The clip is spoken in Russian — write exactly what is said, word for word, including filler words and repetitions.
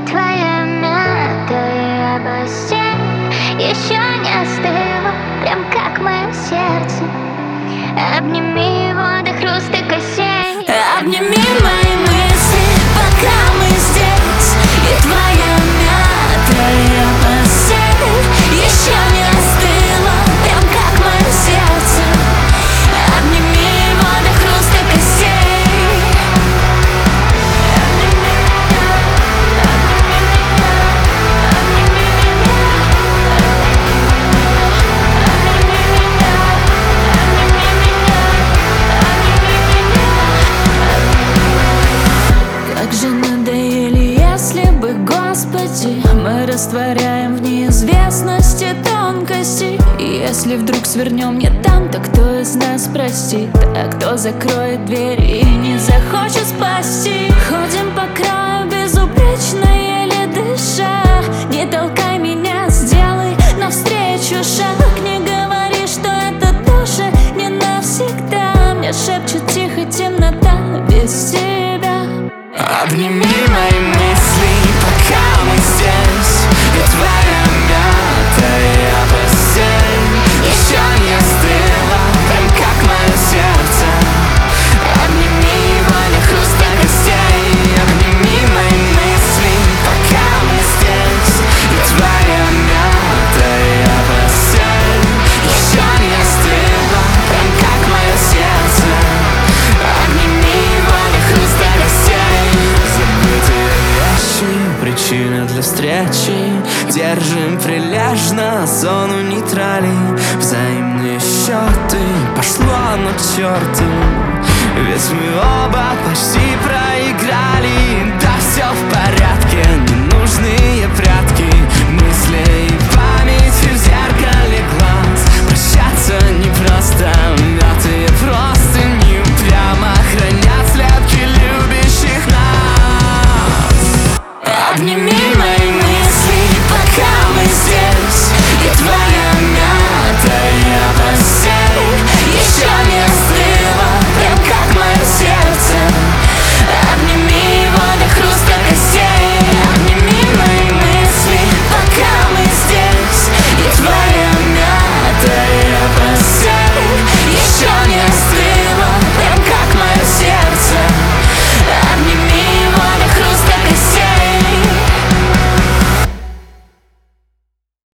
твоя мятая постель еще не остыла, прям как мое сердце. Обними его до хруста костей. Обними мои мысли, пока мы здесь. И твоя мятая постель еще не остыла, прям как мое сердце. Обними его до хруста костей. Как же надоели, если бы, Господи, мы растворяем в неизвестности тонкости. И если вдруг свернем не там, то кто из нас простит? А кто закроет дверь и не захочет спасти? Ходим по краю безупречно, еле дыша. Не толкай меня, сделай навстречу шаг. Не говори, что это тоже не навсегда. Мне шепчет тихо темнота без тебя. Обними мои мысли, пока мы здесь. И твоя мятая постель еще не остыла, прям как мое сердце. Обними его до хруста костей. Обними мои мысли, пока мы здесь. И твоя мятая постель еще не остыла, прям как мое сердце. Обними его до хруста костей. Забытые вещи, причина для встречи. Держим прилежно зону нейтралей. Взаимные счеты, пошло на черту. Ведь мы оба почти